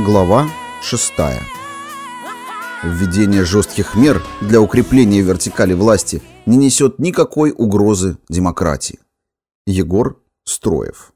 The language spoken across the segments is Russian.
Глава 6. Введение жестких мер для укрепления вертикали власти не несет никакой угрозы демократии. Егор Строев.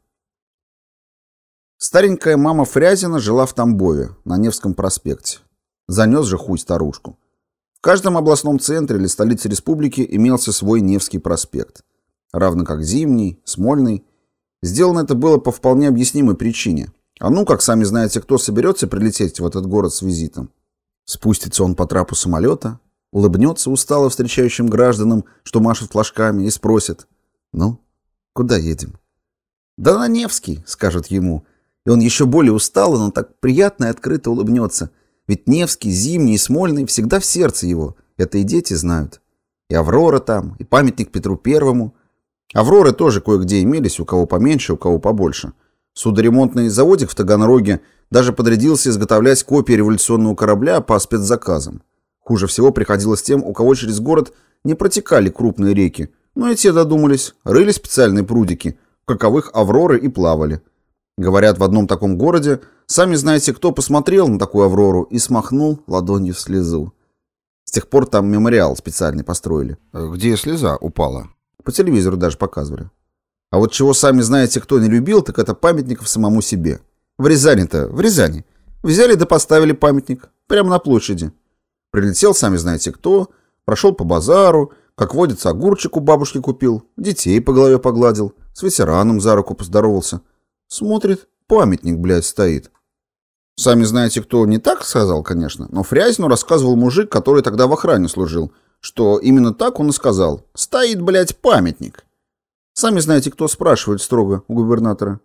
Старенькая мама Фрязина жила в Тамбове, на Невском проспекте. Занес же хуй старушку. В каждом областном центре или столице республики имелся свой Невский проспект. Равно как Зимний, Смольный. Сделано это было по вполне объяснимой причине. А ну, как сами знаете, кто соберется прилететь в этот город с визитом. Спустится он по трапу самолета, улыбнется устало встречающим гражданам, что машет флажками, и спросит: «Ну, куда едем?» «Да на Невский», — скажут ему. И он еще более устало, но так приятно и открыто улыбнется. Ведь Невский, Зимний и Смольный всегда в сердце его. Это и дети знают. И Аврора там, и памятник Петру Первому. Авроры тоже кое-где имелись, у кого поменьше, у кого побольше. Судоремонтный заводик в Таганроге даже подрядился изготовлять копии революционного корабля по спецзаказам. Хуже всего приходилось тем, у кого через город не протекали крупные реки, но и те додумались, рыли специальные прудики, в каковых Авроры и плавали. Говорят, в одном таком городе, сами знаете, кто посмотрел на такую Аврору и смахнул ладонью слезу. С тех пор там мемориал специальный построили. Где слеза упала? По телевизору даже показывали. А вот чего сами знаете, кто не любил, так это памятников самому себе. В Рязани. Взяли да поставили памятник. Прямо на площади. Прилетел, сами знаете кто, прошел по базару, как водится, огурчик у бабушки купил, детей по голове погладил, с ветераном за руку поздоровался. Смотрит, памятник, блядь, стоит. Сами знаете, кто не так сказал, конечно, но Фрязину рассказывал мужик, который тогда в охране служил, что именно так он и сказал. Стоит, блядь, памятник. Сами знаете, кто, спрашивает строго у губернатора.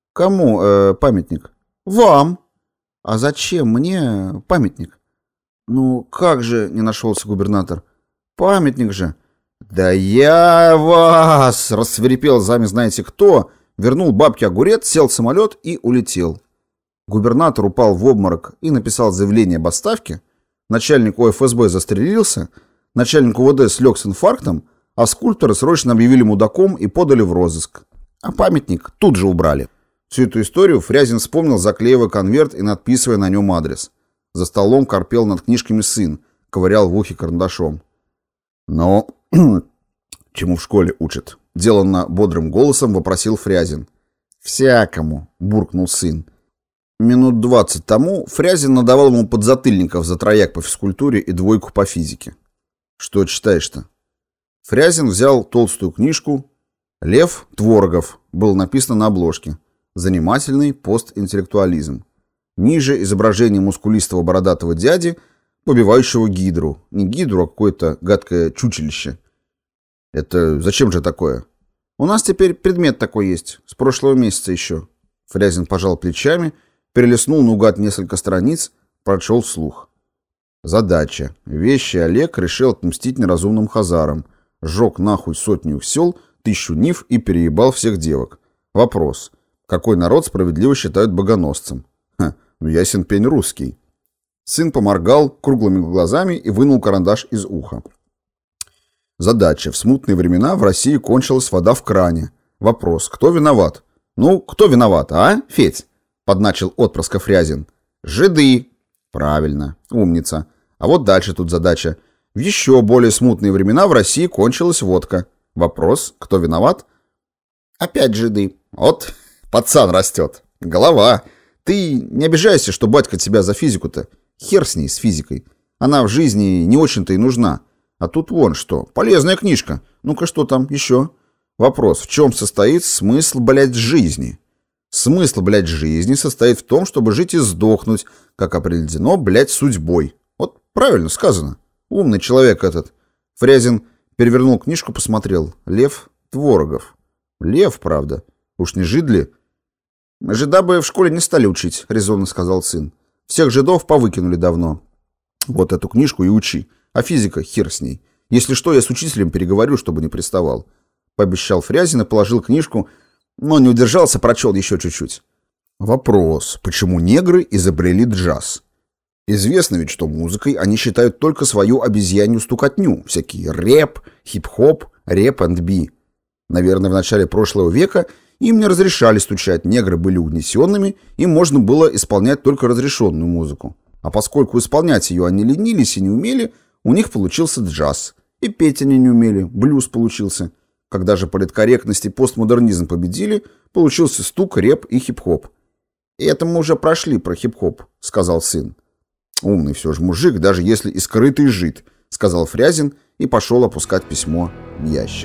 Кому памятник? Вам. А зачем мне памятник? Ну, как же, не нашелся губернатор. Памятник же. Да я вас, рассвирепел сами знаете кто, вернул бабке огурец, сел в самолет и улетел. Губернатор упал в обморок и написал заявление об отставке. Начальник ОФСБ застрелился, начальник УВД слег с инфарктом, а скульптора срочно объявили мудаком и подали в розыск. А памятник тут же убрали. Всю эту историю Фрязин вспомнил, заклеивая конверт и надписывая на нем адрес. За столом корпел над книжками сын, ковырял в ухе карандашом. «Но чему в школе учат?» — деланно бодрым голосом вопросил Фрязин. «Всякому», — буркнул сын. Минут 20 тому Фрязин надавал ему подзатыльников за трояк по физкультуре и двойку по физике. «Что читаешь-то?» Фрязин взял толстую книжку. «Лев Творогов» было написано на обложке. Занимательный постинтеллектуализм. Ниже изображение мускулистого бородатого дяди, побивающего гидру. Не гидру, а какое-то гадкое чучелище. «Это зачем же такое?» «У нас теперь предмет такой есть, с прошлого месяца еще». Фрязин пожал плечами, перелистнул наугад несколько страниц, прочел вслух. Задача. Вещий Олег решил отмстить неразумным хазарам. Сжег нахуй 100 сел, 1000 нив и переебал всех девок. Вопрос. Какой народ справедливо считают богоносцем? Ну ясен пень русский. Сын поморгал круглыми глазами и вынул карандаш из уха. Задача. В смутные времена в России кончилась вода в кране. Вопрос. Кто виноват? Ну, кто виноват, а, Федь? Подначил отпрыска Фрязин. Жиды. Правильно. Умница. А вот дальше тут задача. В еще более смутные времена в России кончилась водка. Вопрос, кто виноват? Опять жиды. Вот, пацан растет. Голова. Ты не обижайся, что батька тебя за физику-то. Хер с ней, с физикой. Она в жизни не очень-то и нужна. А тут вон что, полезная книжка. Ну-ка, что там еще? Вопрос, в чем состоит смысл, блядь, жизни? Смысл, блядь, жизни состоит в том, чтобы жить и сдохнуть, как определено, блядь, судьбой. Вот правильно сказано. Умный человек этот. Фрязин перевернул книжку, посмотрел. Лев Творогов. Лев, правда. Уж не жид ли? Жида бы в школе не стали учить, резонно сказал сын. Всех жидов повыкинули давно. Вот эту книжку и учи. А физика хер с ней. Если что, я с учителем переговорю, чтобы не приставал. Пообещал Фрязин и положил книжку, но не удержался, прочел еще чуть-чуть. Вопрос. Почему негры изобрели джаз? Известно ведь, что музыкой они считают только свою обезьянью стукотню, всякие рэп, хип-хоп, рэп-энд-би. Наверное, в начале прошлого века Им не разрешали стучать, негры были угнетенными, им можно было исполнять только разрешенную музыку. А поскольку исполнять ее они ленились и не умели, у них получился джаз. И петь они не умели, блюз получился. Когда же политкорректность и постмодернизм победили, получился стук, рэп и хип-хоп. «И это мы уже прошли про хип-хоп», — сказал сын. «Умный все же мужик, даже если и скрытый жид», — сказал Фрязин и пошел опускать письмо в ящик.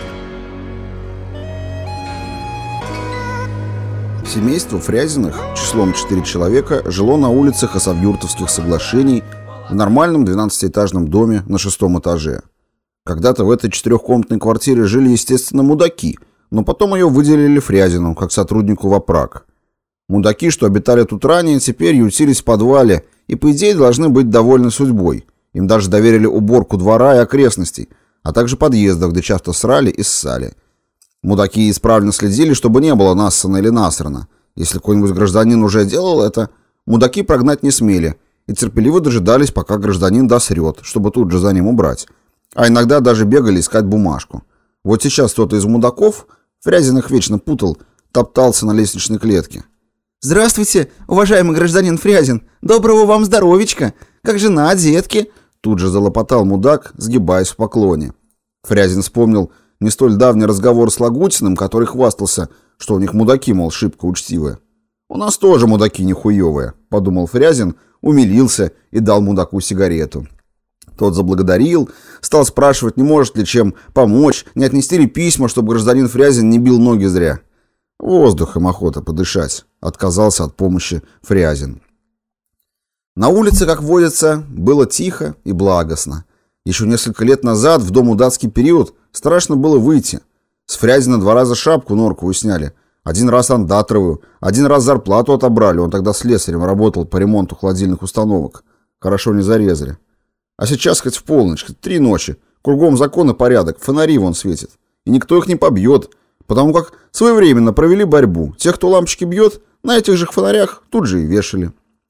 Семейство Фрязиных, числом 4 человека, жило на улице Хасавюртовских соглашений в нормальном 12-этажном доме на 6-м этаже. Когда-то в этой 4-комнатной квартире жили, естественно, мудаки, но потом ее выделили Фрязину, как сотруднику в ОПРАК. Мудаки, что обитали тут ранее, теперь ютились в подвале и, по идее, должны быть довольны судьбой. Им даже доверили уборку двора и окрестностей, а также подъездов, где часто срали и ссали. Мудаки исправно следили, чтобы не было нассана или насрана. Если какой-нибудь гражданин уже делал это, мудаки прогнать не смели и терпеливо дожидались, пока гражданин досрет, чтобы тут же за ним убрать. А иногда даже бегали искать бумажку. Вот сейчас кто-то из мудаков, Фрязин их вечно путал, топтался на лестничной клетке. «Здравствуйте, уважаемый гражданин Фрязин! Доброго вам здоровичка! Как жена, детки?» Тут же залопотал мудак, сгибаясь в поклоне. Фрязин вспомнил не столь давний разговор с Лагутиным, который хвастался, что у них мудаки, мол, шибко учтивые. «У нас тоже мудаки нехуевые», — подумал Фрязин, умилился и дал мудаку сигарету. Тот заблагодарил, стал спрашивать, не может ли чем помочь, не отнести ли письма, чтобы гражданин Фрязин не бил ноги зря. «Воздухом охота подышать», — отказался от помощи Фрязин. На улице, как водится, было тихо и благостно. Еще несколько лет назад, в домудацкий период, страшно было выйти. С Фрязина 2 раза шапку норковую сняли, 1 раз андатровую, 1 раз зарплату отобрали, он тогда слесарем работал по ремонту холодильных установок. Хорошо не зарезали. А сейчас хоть в полночь, хоть 3 ночи, кругом закон и порядок, фонари вон светят. И никто их не побьет, потому как своевременно провели борьбу. Тех, кто лампочки бьет, на этих же фонарях тут же и вешали.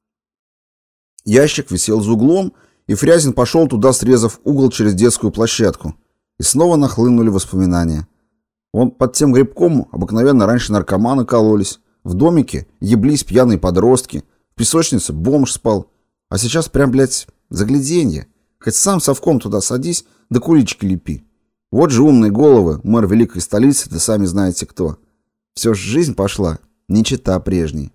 Ящик висел за углом, и Фрязин пошел туда, срезав угол через детскую площадку. И снова нахлынули воспоминания. Он под тем грибком обыкновенно раньше наркоманы кололись. В домике еблись пьяные подростки. В песочнице бомж спал. А сейчас прям, блядь, загляденье. Хоть сам совком туда садись, да кулички лепи. Вот же умные головы, мэр великой столицы, да сами знаете кто. Все ж жизнь пошла, не чета прежней.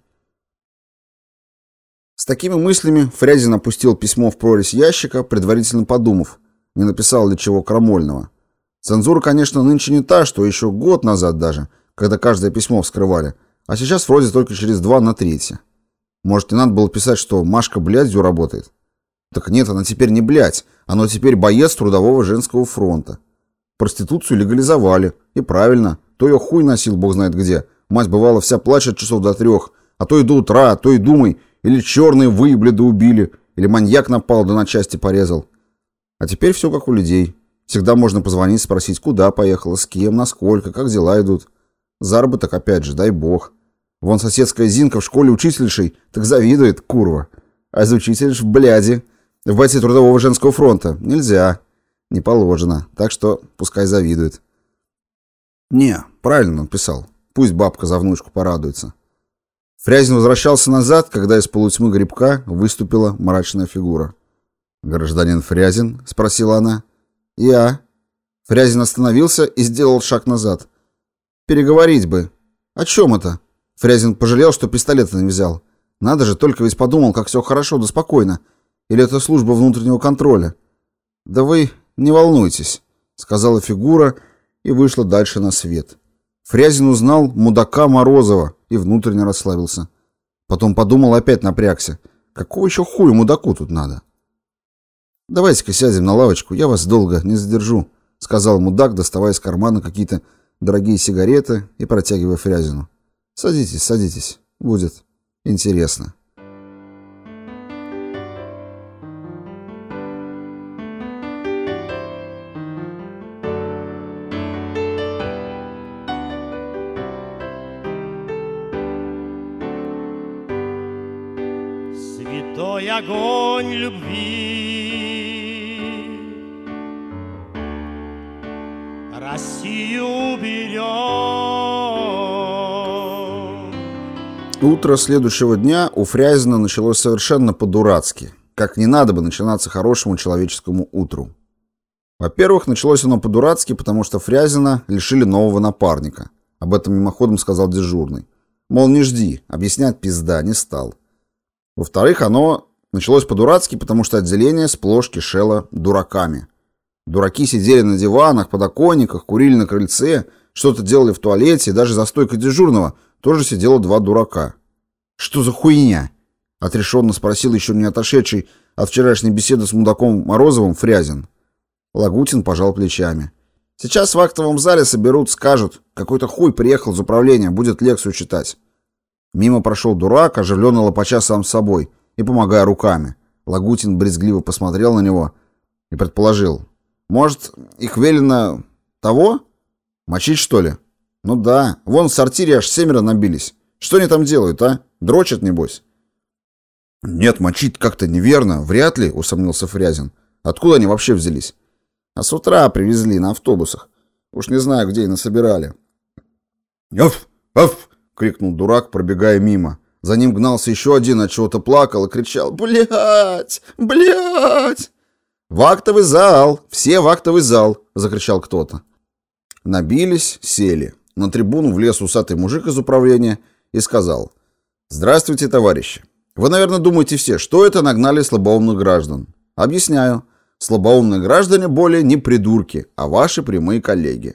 С такими мыслями Фрязин опустил письмо в прорезь ящика, предварительно подумав, не написал ли чего крамольного. Цензура, конечно, нынче не та, что еще год назад даже, когда каждое письмо вскрывали, а сейчас вроде только через 2 на 3. Может, не надо было писать, что Машка блядью работает? Так нет, она теперь не блядь, она теперь боец Трудового женского фронта. Проституцию легализовали, и правильно, то ее хуй носил бог знает где. Мать бывала вся плачет часов до 3, а то и до утра, а то и думай, или черные выебли да убили, или маньяк напал да на части порезал. А теперь все как у людей. Всегда можно позвонить, спросить, куда поехала, с кем, насколько, как дела идут. Заработок, опять же, дай бог. Вон соседская Зинка в школе учительшей, так завидует, курва. А из учитель в бляди. В бойце Трудового женского фронта нельзя. Не положено. Так что пускай завидует. Не, правильно он писал. Пусть бабка за внучку порадуется. Фрязин возвращался назад, когда из полутьмы грибка выступила мрачная фигура. «Гражданин Фрязин?» — спросила она. «Я». Фрязин остановился и сделал шаг назад. «Переговорить бы». «О чем это?» Фрязин пожалел, что пистолета не взял. Надо же, только ведь подумал, как все хорошо да спокойно. Или это служба внутреннего контроля? «Да вы не волнуйтесь», — сказала фигура и вышла дальше на свет. Фрязин узнал мудака Морозова и внутренне расслабился. Потом подумал, опять напрягся. Какого еще хуя мудаку тут надо? «Давайте-ка сядем на лавочку, я вас долго не задержу», — сказал мудак, доставая из кармана какие-то дорогие сигареты и протягивая Фрязину. «Садитесь, садитесь, будет интересно». Святой огонь любви Россию берет, Утро следующего дня у Фрязина началось совершенно по-дурацки, как не надо бы начинаться хорошему человеческому утру. Во-первых, началось оно по-дурацки, потому что Фрязина лишили нового напарника. Об этом мимоходом сказал дежурный. Мол, не жди, объяснять пизда не стал. Во-вторых, оно началось по-дурацки, потому что отделение сплошь кишело дураками. Дураки сидели на диванах, подоконниках, курили на крыльце, что-то делали в туалете, и даже за стойкой дежурного тоже сидело 2 дурака. «Что за хуйня?» — отрешенно спросил еще не отошедший от вчерашней беседы с мудаком Морозовым Фрязин. Лагутин пожал плечами. «Сейчас в актовом зале соберут, скажут, какой-то хуй приехал из управления, будет лекцию читать». Мимо прошел дурак, оживленно лопача сам с собой и помогая руками. Лагутин брезгливо посмотрел на него и предположил. «Может, их велено того? Мочить, что ли? Ну да, вон в сортире аж 7 набились. Что они там делают, а? Дрочат, небось?» «Нет, мочить как-то неверно, вряд ли», — усомнился Фрязин. «Откуда они вообще взялись?» «А с утра привезли на автобусах. Уж не знаю, где и насобирали». «Аф! Аф!» — крикнул дурак, пробегая мимо. За ним гнался еще один, от чего-то плакал и кричал: «Блядь! Блядь!» «В актовый зал! Все в актовый зал!» — закричал кто-то. Набились, сели. На трибуну влез усатый мужик из управления и сказал: «Здравствуйте, товарищи. Вы, наверное, думаете все, что это нагнали слабоумных граждан. Объясняю. Слабоумные граждане более не придурки, а ваши прямые коллеги».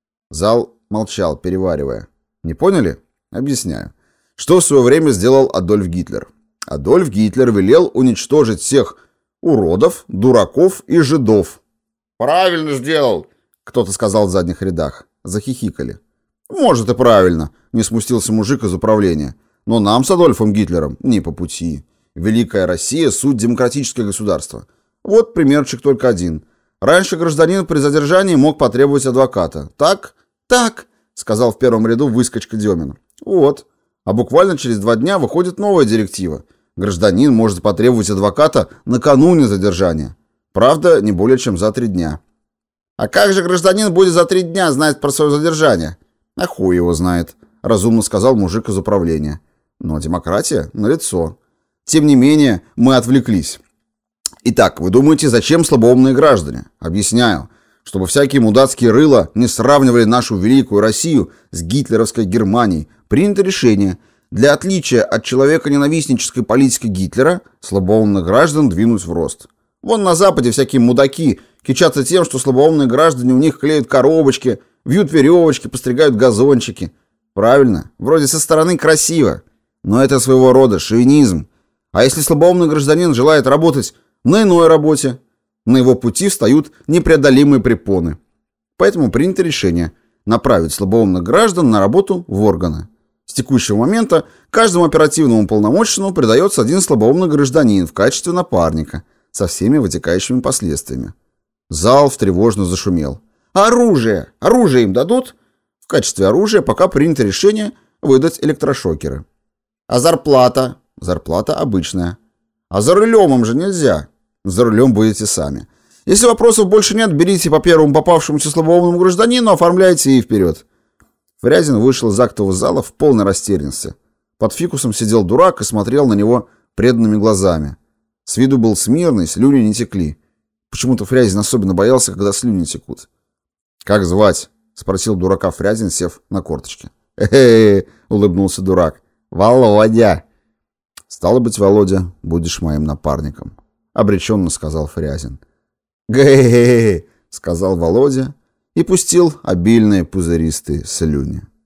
Зал молчал, переваривая. «Не поняли? Объясняю. Что в свое время сделал Адольф Гитлер? Адольф Гитлер велел уничтожить всех уродов, дураков и жидов». «Правильно сделал», — кто-то сказал в задних рядах. Захихикали. «Может, и правильно», — не смутился мужик из управления. «Но нам с Адольфом Гитлером не по пути. Великая Россия — суть демократическое государство. Вот примерчик только один. Раньше гражданин при задержании мог потребовать адвоката. Так?» «Так», — сказал в первом ряду выскочка Демин. «Вот. А буквально через 2 дня выходит новая директива. Гражданин может потребовать адвоката накануне задержания. Правда, не более чем за 3 дня». «А как же гражданин будет за 3 дня знать про свое задержание?» «А хуй его знает», — разумно сказал мужик из управления. «Но демократия налицо. Тем не менее, мы отвлеклись. Итак, вы думаете, зачем слабоумные граждане? Объясняю. Чтобы всякие мудацкие рыла не сравнивали нашу великую Россию с гитлеровской Германией, принято решение для отличия от человека-ненавистнической политики Гитлера слабоумных граждан двинуть в рост. Вон на Западе всякие мудаки кичатся тем, что слабоумные граждане у них клеят коробочки, вьют веревочки, постригают газончики. Правильно, вроде со стороны красиво, но это своего рода шовинизм. А если слабоумный гражданин желает работать на иной работе, на его пути встают непреодолимые препоны. Поэтому принято решение направить слабоумных граждан на работу в органы. С текущего момента каждому оперативному полномоченному придается 1 слабоумный гражданин в качестве напарника со всеми вытекающими последствиями. Зал встревоженно зашумел. «А оружие? Оружие им дадут?» В качестве оружия пока принято решение выдать электрошокеры. «А зарплата?» «Зарплата обычная». «А за рулем им же нельзя». «За рулем будете сами. Если вопросов больше нет, берите по первому попавшемуся слабоумному гражданину, оформляйте и вперед». Фрязин вышел из актового зала в полной растерянности. Под фикусом сидел дурак и смотрел на него преданными глазами. С виду был смирный, слюни не текли. Почему-то Фрязин особенно боялся, когда слюни текут. «Как звать?» — спросил дурака Фрязин, сев на корточки. «Э-э-э!» — улыбнулся дурак. «Володя!» «Стало быть, Володя, будешь моим напарником», — обреченно сказал Фрязин. «Гэ-э-э!» — сказал Володя и пустил обильные пузыристые слюни.